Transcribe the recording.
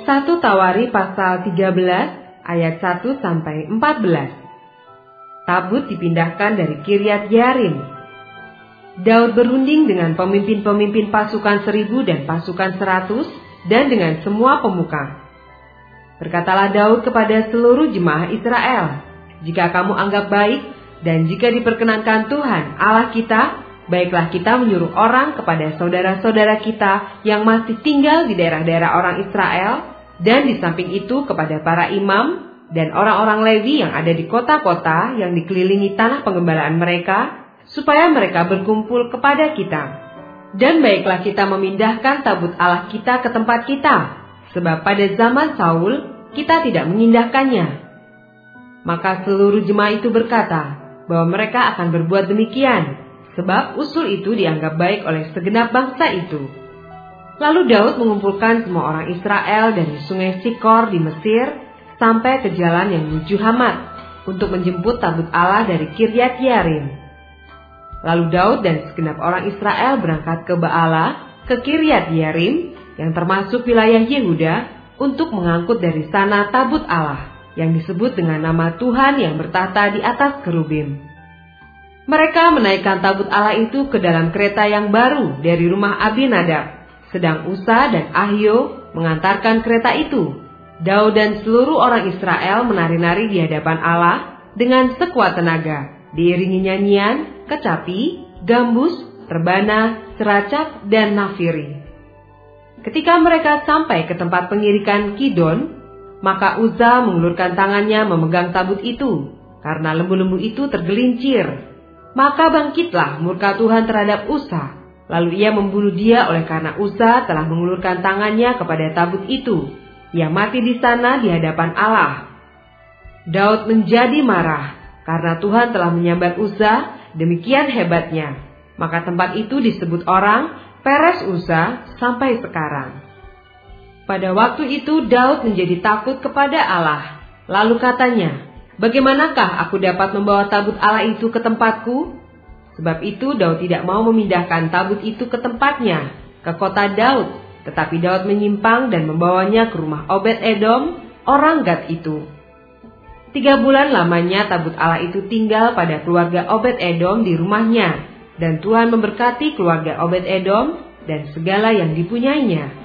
1 Tawari pasal 13 ayat 1 sampai 14. Tabut dipindahkan dari Kiryat Yearim. Daud berunding dengan pemimpin-pemimpin pasukan 1000 dan pasukan 100 dan dengan semua pemuka. Berkatalah Daud kepada seluruh jemaah Israel, "Jika kamu anggap baik dan jika diperkenankan Tuhan Allah kita, baiklah kita menyuruh orang kepada saudara-saudara kita yang masih tinggal di daerah-daerah orang Israel, dan di samping itu kepada para imam dan orang-orang Lewi yang ada di kota-kota yang dikelilingi tanah penggembalaan mereka, supaya mereka berkumpul kepada kita. Dan baiklah kita memindahkan tabut Allah kita ke tempat kita, sebab pada zaman Saul kita tidak mengindahkannya." Maka seluruh jemaah itu berkata bahwa mereka akan berbuat demikian, sebab usul itu dianggap baik oleh segenap bangsa itu. Lalu Daud mengumpulkan semua orang Israel dari sungai Sikor di Mesir sampai ke jalan yang menuju Hamat untuk menjemput tabut Allah dari Kiryat Yearim. Lalu Daud dan segenap orang Israel berangkat ke Baala, ke Kiryat Yearim yang termasuk wilayah Yehuda, untuk mengangkut dari sana tabut Allah yang disebut dengan nama Tuhan yang bertahta di atas kerubim. Mereka menaikkan tabut Allah itu ke dalam kereta yang baru dari rumah Abinadab, sedang Usa dan Ahio mengantarkan kereta itu. Daud dan seluruh orang Israel menari-nari di hadapan Allah dengan sekuat tenaga, diiringi nyanyian, kecapi, gambus, terbana, seracap, dan nafiri. Ketika mereka sampai ke tempat pengirikan Kidon, maka Uza mengulurkan tangannya memegang tabut itu, karena lembu-lembu itu tergelincir. Maka bangkitlah murka Tuhan terhadap Uza. Lalu ia membunuh dia oleh karena Uza telah mengulurkan tangannya kepada tabut itu. Ia mati di sana di hadapan Allah. Daud menjadi marah karena Tuhan telah menyambar Uza demikian hebatnya. Maka tempat itu disebut orang Peres Uza sampai sekarang. Pada waktu itu Daud menjadi takut kepada Allah. Lalu katanya, "Bagaimanakah aku dapat membawa tabut Allah itu ke tempatku?" Sebab itu Daud tidak mau memindahkan tabut itu ke tempatnya, ke kota Daud. Tetapi Daud menyimpang dan membawanya ke rumah Obed-Edom, orang Gad itu. 3 bulan lamanya tabut Allah itu tinggal pada keluarga Obed-Edom di rumahnya. Dan Tuhan memberkati keluarga Obed-Edom dan segala yang dipunyainya.